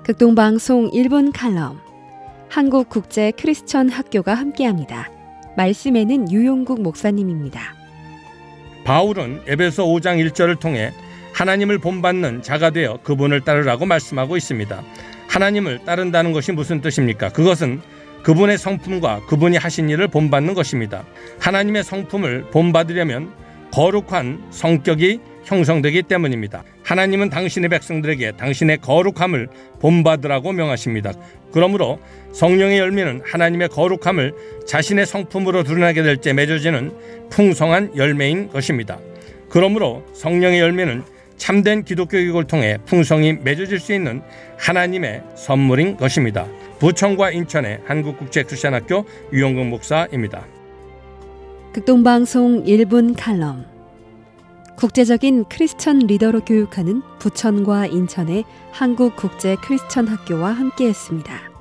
극동방송 1분 칼럼, 한국국제 크리스천 학교가 함께합니다. 말씀에는 유용국 목사님입니다. 바울은 에베소 5장 1절을 통해 하나님을 본받는 자가 되어 그분을 따르라고 말씀하고 있습니다. 하나님을 따른다는 것이 무슨 뜻입니까? 그것은 그분의 성품과 그분이 하신 일을 본받는 것입니다. 하나님의 성품을 본받으려면 거룩한 성격이 형성되기 때문입니다. 하나님은 당신의 백성들에게 당신의 거룩함을 본받으라고 명하십니다. 그러므로 성령의 열매는 하나님의 거룩함을 자신의 성품으로 드러나게 될 때 맺어지는 풍성한 열매인 것입니다. 그러므로 성령의 열매는 참된 기독교 교육을 통해 풍성히 맺어질 수 있는 하나님의 선물인 것입니다. 부천과 인천의 한국국제크리스천학교 유용국 목사입니다. 극동방송 1분 칼럼, 국제적인 크리스천 리더로 교육하는 부천과 인천의 한국국제크리스천학교와 함께했습니다.